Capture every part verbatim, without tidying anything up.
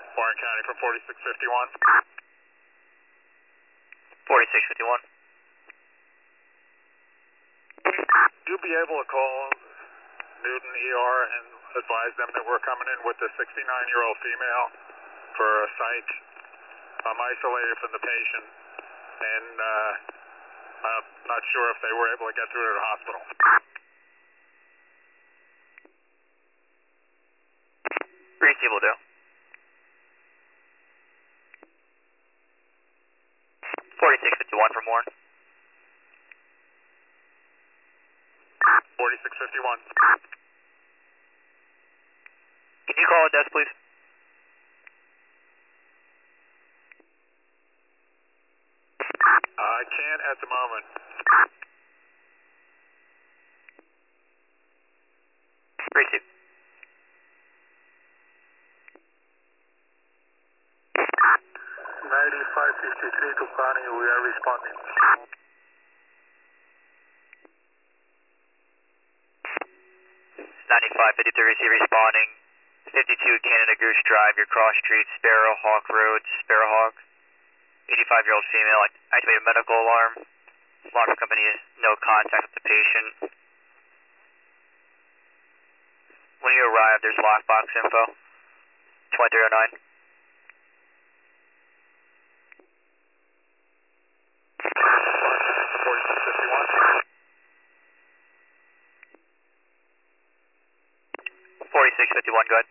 Warren County from forty-six fifty-one. forty-six fifty-one. You'll be able to call Newton E R and advise them that we're coming in with a sixty-nine-year-old female for a psych. I'm isolated from the patient, and uh, I'm not sure if they were able to get through to the hospital. Reese will do. forty-six fifty-one for more. forty-six fifty-one. Can you call a desk, please? I can't at the moment. Receive. ninety-five fifty-three to Connie, we are responding. ninety-five fifty-three, receive responding. fifty-two Canada Goose Drive, your cross street, Sparrowhawk Road, Sparrowhawk. eighty-five-year-old female, activated medical alarm. Alarm company is no contact with the patient. When you arrive, there's lockbox info. twenty-three oh nine. forty-six fifty-one. forty-six fifty-one, go ahead.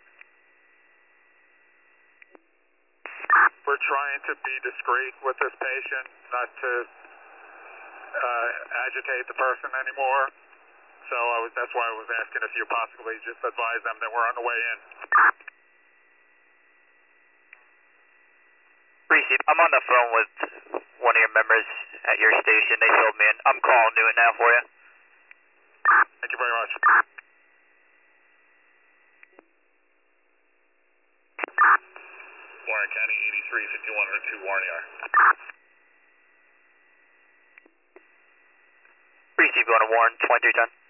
We're trying to be discreet with this patient, not to uh, agitate the person anymore. So I was, that's why I was asking if you possibly just advise them that we're on the way in. Receive. I'm on the phone with one of your members at your station. They filled me in. I'm calling Newton now for you. Thank you very much. Warren County, eighty-three fifty-one or two Warren Yard. Receive, going to Warren, twenty-three ten.